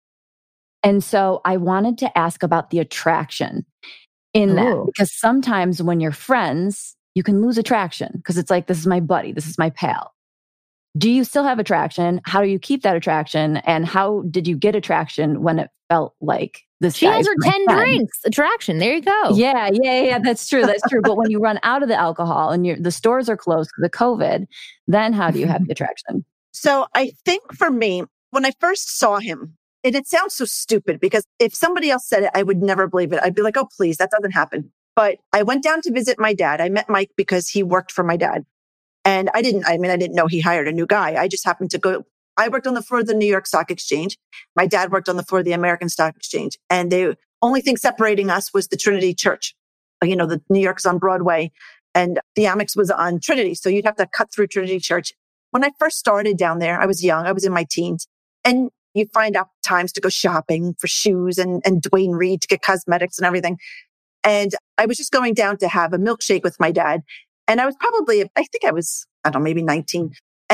And so I wanted to ask about the attraction in that, Ooh. because sometimes when you're friends, you can lose attraction because it's like, this is my buddy, this is my pal. Do you still have attraction? How do you keep that attraction? And how did you get attraction when it felt like this She guy has is her my ten friend? drinks. Attraction. There you go. Yeah, yeah, yeah. That's true. That's true. But when you run out of the alcohol and you're, the stores are closed because of COVID, then how do you have the attraction? So I think for me, when I first saw him, and it sounds so stupid because if somebody else said it, I would never believe it. I'd be like, oh, please, that doesn't happen. But I went down to visit my dad. I met Mike because he worked for my dad. And I didn't, I mean, I didn't know he hired a new guy. I just happened to go, I worked on the floor of the New York Stock Exchange. My dad worked on the floor of the American Stock Exchange. And the only thing separating us was the Trinity Church. You know, the New York's on Broadway and the Amex was on Trinity. So you'd have to cut through Trinity Church. When I first started down there, I was young. I was in my teens. And you find out times to go shopping for shoes and, and Dwayne Reed to get cosmetics and everything. And I was just going down to have a milkshake with my dad. And I was probably, I think I was, I don't know, maybe nineteen. And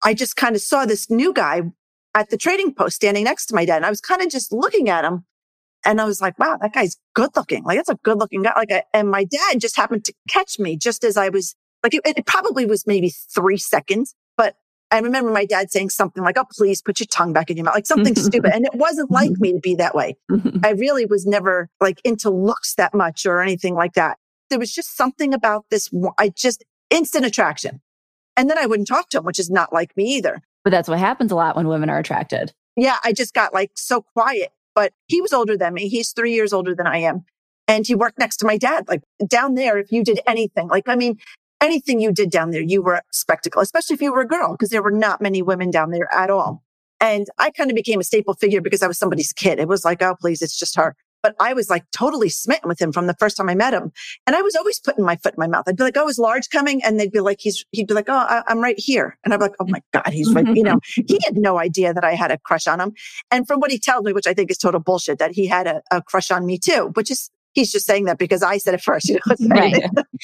I just kind of saw this new guy at the trading post standing next to my dad. And I was kind of just looking at him and I was like, wow, that guy's good looking. Like, that's a good looking guy. Like, I, and my dad just happened to catch me just as I was like, it, it probably was maybe three seconds, but I remember my dad saying something like, oh, please put your tongue back in your mouth, like something stupid. And it wasn't like me to be that way. I really was never like into looks that much or anything like that. There was just something about this. I just instant attraction. And then I wouldn't talk to him, which is not like me either. But that's what happens a lot when women are attracted. Yeah. I just got like so quiet, but he was older than me. He's three years older than I am. And he worked next to my dad. Like down there, if you did anything, like, I mean, anything you did down there, you were a spectacle, especially if you were a girl, because there were not many women down there at all. And I kind of became a staple figure because I was somebody's kid. It was like, oh, please, it's just her. But I was like totally smitten with him from the first time I met him. And I was always putting my foot in my mouth. I'd be like, oh, is Large coming? And they'd be like, he's, he'd be like, oh, I, I'm right here. And I'd be like, oh my God, he's right. You know, he had no idea that I had a crush on him. And from what he tells me, which I think is total bullshit, that he had a, a crush on me too, which is, he's just saying that because I said it first, you know. Right.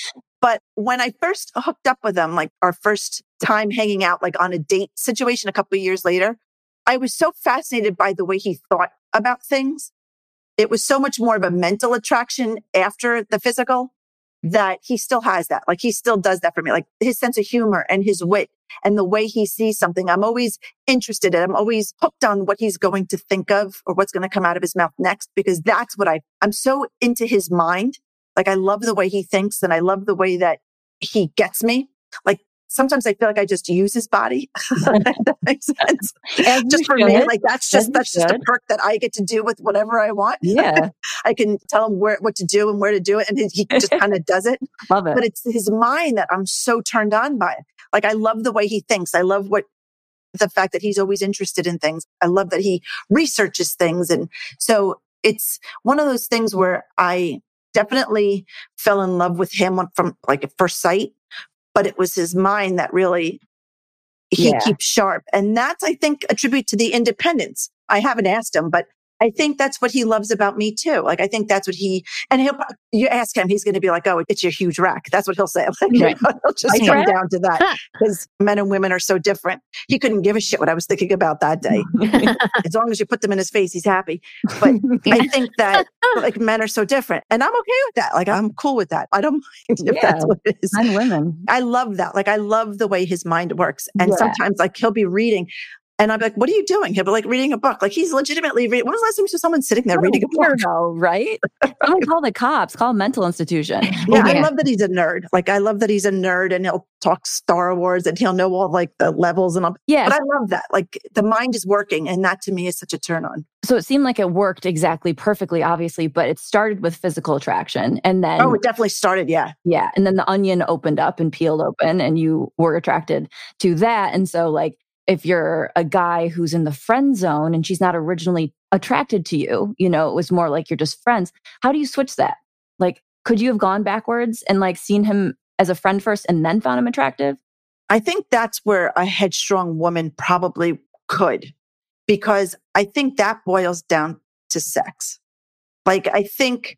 But when I first hooked up with him, like our first time hanging out, like on a date situation a couple of years later, I was so fascinated by the way he thought about things. It was so much more of a mental attraction after the physical that he still has that. Like he still does that for me. Like his sense of humor and his wit and the way he sees something. I'm always interested in. I'm always hooked on what he's going to think of or what's going to come out of his mouth next, because that's what I, I'm so into his mind. Like I love the way he thinks and I love the way that he gets me. Like sometimes I feel like I just use his body. That makes sense. As just for should. me, like that's just, As that's just a perk that I get to do with whatever I want. Yeah. I can tell him where, what to do and where to do it. And he, he just kind of does it. Love it. But it's his mind that I'm so turned on by. Like I love the way he thinks. I love what the fact that he's always interested in things. I love that he researches things. And so it's one of those things where I definitely fell in love with him from like at first sight, but it was his mind that really, he Yeah. keeps sharp. And that's, I think, a tribute to the independence. I haven't asked him, but I think that's what he loves about me too. Like, I think that's what he, and he'll, you ask him, he's going to be like, oh, it's your huge rack. That's what he'll say. Like, you Right. know, he'll just Like come that? down to that because men and women are so different. He couldn't give a shit what I was thinking about that day. As long as you put them in his face, he's happy. But I think that like men are so different and I'm okay with that. Like, I'm cool with that. I don't mind if Yeah. that's what it is. Men, women. I love that. Like, I love the way his mind works. And Yeah. sometimes like he'll be reading and I'm like, what are you doing? He'll be like reading a book. Like he's legitimately reading. When was the last time you saw someone sitting there What a reading a book? weirdo, right? Someone call the cops, call a mental institution. Yeah, I Yeah. love that he's a nerd. Like I love that he's a nerd and he'll talk Star Wars and he'll know all like the levels and all. Yeah. But I love that. Like the mind is working. And that to me is such a turn on. So it seemed like it worked exactly perfectly, obviously, but it started with physical attraction. And then, Oh, it definitely started. Yeah. yeah. And then the onion opened up and peeled open and you were attracted to that. And so like, if you're a guy who's in the friend zone and she's not originally attracted to you, you know, it was more like you're just friends. How do you switch that? Like, could you have gone backwards and like seen him as a friend first and then found him attractive? I think that's where a headstrong woman probably could, because I think that boils down to sex. Like, I think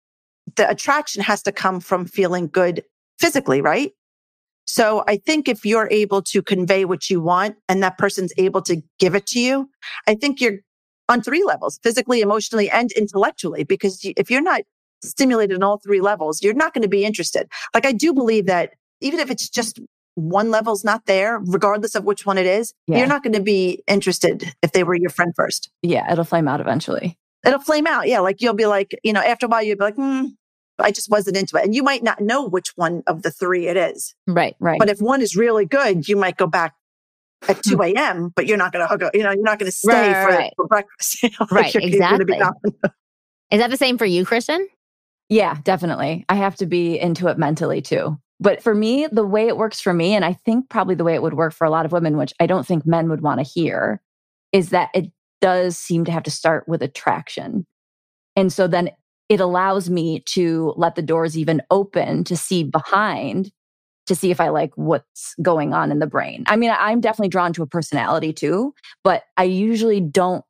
the attraction has to come from feeling good physically, right? So I think if you're able to convey what you want and that person's able to give it to you, I think you're on three levels, physically, emotionally, and intellectually, because if you're not stimulated in all three levels, you're not going to be interested. Like, I do believe that even if it's just one level's not there, regardless of which one it is, Yeah. you're not going to be interested if they were your friend first. Yeah, it'll flame out eventually. It'll flame out. Yeah. Like you'll be like, you know, after a while, you'll be like, hmm, I just wasn't into it. And you might not know which one of the three it is. Right. Right. But if one is really good, you might go back at two a.m., but you're not going to hook up, you know, you're not going to stay Right, for, right. for breakfast. You know, like Right, you're- you're gonna be exactly. gone. Is that the same for you, Kristen? Yeah, definitely. I have to be into it mentally too. But for me, the way it works for me, and I think probably the way it would work for a lot of women, which I don't think men would want to hear, is that it does seem to have to start with attraction. And so then it allows me to let the doors even open to see behind, to see if I like what's going on in the brain. I mean, I'm definitely drawn to a personality too, but I usually don't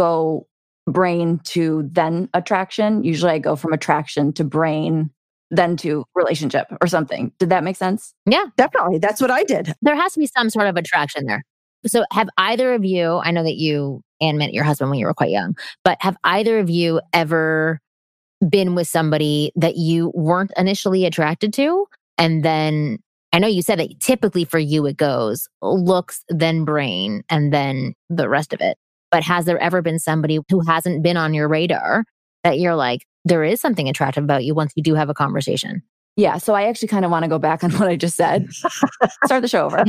go brain to then attraction. Usually I go from attraction to brain, then to relationship or something. Did that make sense? Yeah. Definitely. That's what I did. There has to be some sort of attraction there. So have either of you, I know that you and met your husband when you were quite young, but have either of you ever been with somebody that you weren't initially attracted to? And then I know you said that typically for you it goes looks, then brain, and then the rest of it. But has there ever been somebody who hasn't been on your radar that you're like, there is something attractive about you once you do have a conversation? Yeah. So I actually kind of want to go back on what I just said. Start the show over.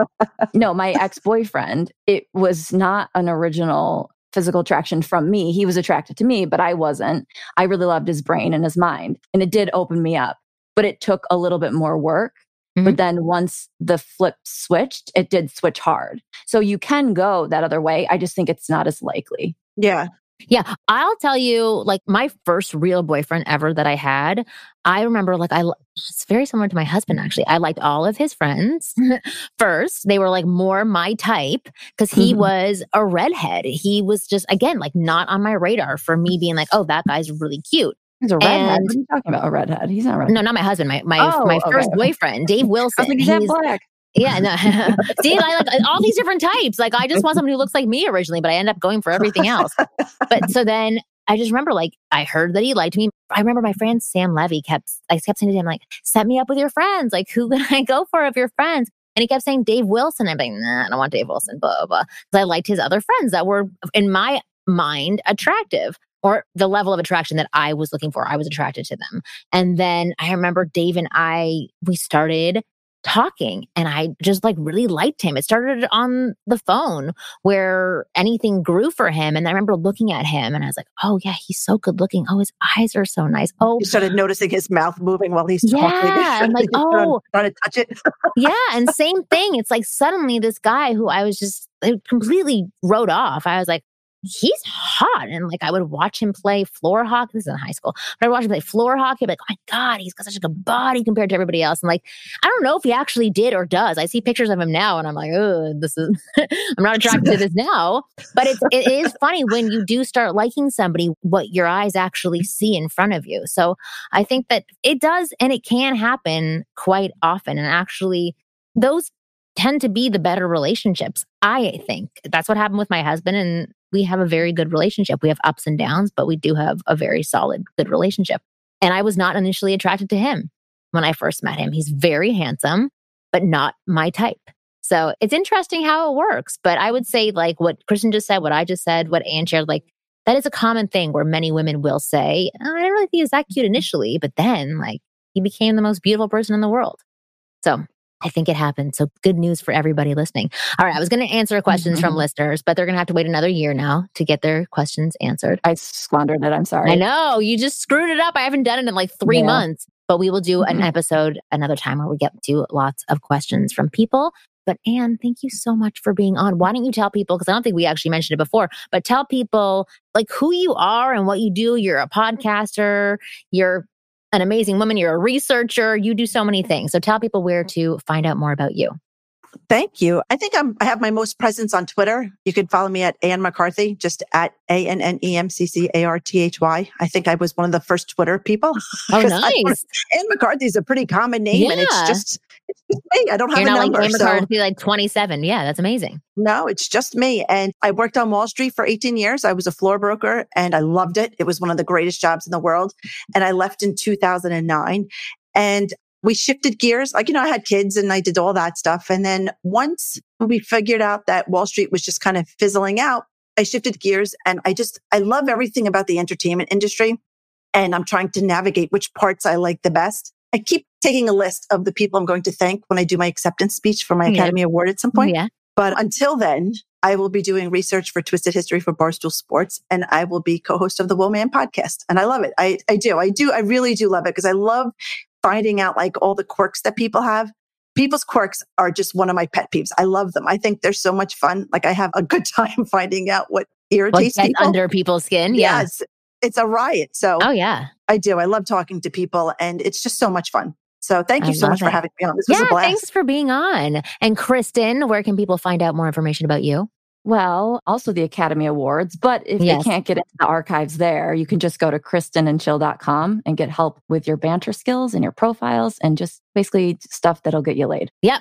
No, my ex-boyfriend, it was not an original physical attraction from me. He was attracted to me, but I wasn't. I really loved his brain and his mind. And it did open me up, but it took a little bit more work. Mm-hmm. But then once the flip switched, it did switch hard. So you can go that other way. I just think it's not as likely. Yeah. Yeah. I'll tell you, like my first real boyfriend ever that I had, I remember like, I, it's very similar to my husband, actually. I liked all of his friends first. They were like more my type because he mm-hmm. was a redhead. He was just, again, like not on my radar for me being like, oh, that guy's really cute. He's a redhead. And, what are you talking about? A redhead? He's not a redhead. No, not my husband. My my, oh, my okay. first boyfriend, Dave Wilson. I think he's, he's black. Yeah, no. See, I like all these different types. Like, I just want somebody who looks like me originally, but I end up going for everything else. But so then I just remember, like, I heard that he liked me. I remember my friend Sam Levy kept, I kept saying to him, like, set me up with your friends. Like, who can I go for of your friends? And he kept saying Dave Wilson. I'm like, nah, I don't want Dave Wilson, blah, blah, blah. Because I liked his other friends that were, in my mind, attractive. Or the level of attraction that I was looking for. I was attracted to them. And then I remember Dave and I, we started talking and I just like really liked him. It started on the phone where anything grew for him. And I remember looking at him and I was like, oh yeah, he's so good looking. Oh, his eyes are so nice. Oh, you started noticing his mouth moving while he's yeah, talking. Yeah, I'm like, oh. Trying to touch it. Yeah, and same thing. It's like suddenly this guy who I was just completely wrote off. I was like, he's hot. And like, I would watch him play floor hockey. This is in high school. But I'd watch him play floor hockey. I'd be like, oh my God, he's got such a good body compared to everybody else. And like, I don't know if he actually did or does. I see pictures of him now and I'm like, oh, this is, I'm not attracted to this now. But it's, it is funny when you do start liking somebody, what your eyes actually see in front of you. So I think that it does, and it can happen quite often. And actually those tend to be the better relationships. I think that's what happened with my husband, and we have a very good relationship. We have ups and downs, but we do have a very solid, good relationship. And I was not initially attracted to him when I first met him. He's very handsome, but not my type. So it's interesting how it works. But I would say like what Kristen just said, what I just said, what Anne shared, like that is a common thing where many women will say, oh, I didn't really think he was that cute initially, but then like he became the most beautiful person in the world. So I think it happened. So good news for everybody listening. All right. I was going to answer questions mm-hmm. from listeners, but they're going to have to wait another year now to get their questions answered. I squandered it. I'm sorry. I know. You just screwed it up. I haven't done it in like three yeah. months, but we will do mm-hmm. an episode another time where we get to lots of questions from people. But Anne, thank you so much for being on. Why don't you tell people, because I don't think we actually mentioned it before, but tell people like who you are and what you do. You're a podcaster. You're an amazing woman. You're a researcher. You do so many things. So tell people where to find out more about you. Thank you. I think I'm, I have my most presence on Twitter. You can follow me at Anne McCarthy, just at A N N E M C C A R T H Y. I think I was one of the first Twitter people. Oh, nice. Anne McCarthy is a pretty common name, yeah. and it's just, it's just me. I don't have You're a not number. Like Anne so. McCarthy, like twenty-seven. Yeah, that's amazing. No, it's just me. And I worked on Wall Street for eighteen years. I was a floor broker and I loved it. It was one of the greatest jobs in the world. And I left in two thousand nine. And we shifted gears. Like, you know, I had kids and I did all that stuff. And then once we figured out that Wall Street was just kind of fizzling out, I shifted gears and I just, I love everything about the entertainment industry. And I'm trying to navigate which parts I like the best. I keep taking a list of the people I'm going to thank when I do my acceptance speech for my yeah. Academy Award at some point. Yeah. But until then, I will be doing research for Twisted History for Barstool Sports, and I will be co-host of the Woman podcast. And I love it. I, I do. I do. I really do love it because I love finding out like all the quirks that people have. People's quirks are just one of my pet peeves. I love them. I think they're so much fun. Like I have a good time finding out what irritates what people. Under people's skin. Yeah. Yes. It's a riot. So oh yeah, I do. I love talking to people and it's just so much fun. So thank you I so much it. for having me on. This yeah, was a blast. Thanks for being on. And Kristen, where can people find out more information about you? Well, also the Academy Awards, but if yes. they can't get into the archives there, you can just go to kristen and chill dot com and get help with your banter skills and your profiles and just basically stuff that'll get you laid. Yep.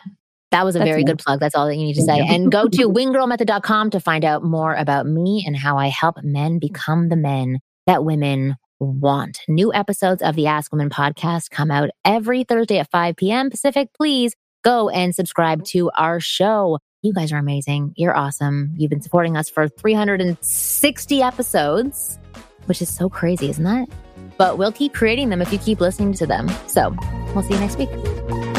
That was a That's very me. good plug. That's all that you need to say. And go to wing girl method dot com to find out more about me and how I help men become the men that women want. New episodes of the Ask Women podcast come out every Thursday at five p.m. Pacific. Please go and subscribe to our show. You guys are amazing. You're awesome. You've been supporting us for three hundred sixty episodes, which is so crazy, isn't that? But we'll keep creating them if you keep listening to them. So we'll see you next week.